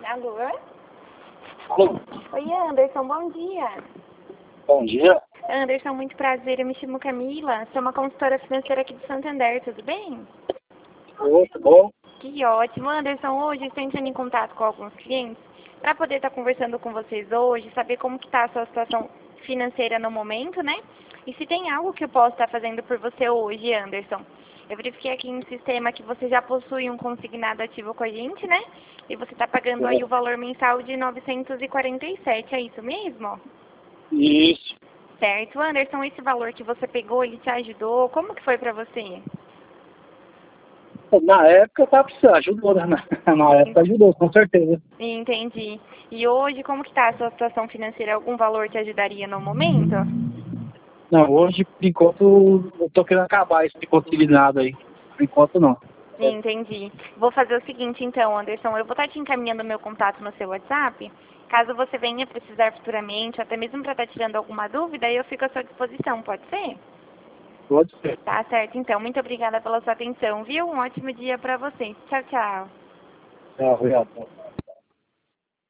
Alô? Alô, Oi, Anderson, bom dia. bom dia. Anderson, muito prazer. Eu me chamo Camila, sou uma consultora financeira aqui de Santander, tudo bem? Muito bom. Que ótimo. Anderson, hoje estou entrando em contato com alguns clientes para poder estar conversando com vocês hoje, saber como que está a sua situação financeira no momento, né? E se tem algo que eu possa estar fazendo por você hoje, Anderson. Eu verifiquei aqui no sistema que você já possui um consignado ativo com a gente, né? E você está pagando aí o valor mensal de 947, é isso mesmo? Isso. Certo. Anderson, esse valor que você pegou, ele te ajudou? Como que foi para você? Na época eu estava precisando, ajudou, né? Na época ajudou, com certeza. Entendi. E hoje, como que está a sua situação financeira? Algum valor te ajudaria no momento? Não, hoje, por enquanto, eu tô querendo acabar esse consignado aí. Por enquanto, não. Entendi. Vou fazer o seguinte, então, Anderson. Eu vou estar te encaminhando meu contato no seu WhatsApp. Caso você venha precisar futuramente, até mesmo para estar tirando alguma dúvida, eu fico à sua disposição, pode ser? Pode ser. Tá certo, então. Muito obrigada pela sua atenção, viu? Um ótimo dia para você. Tchau, tchau. Obrigado.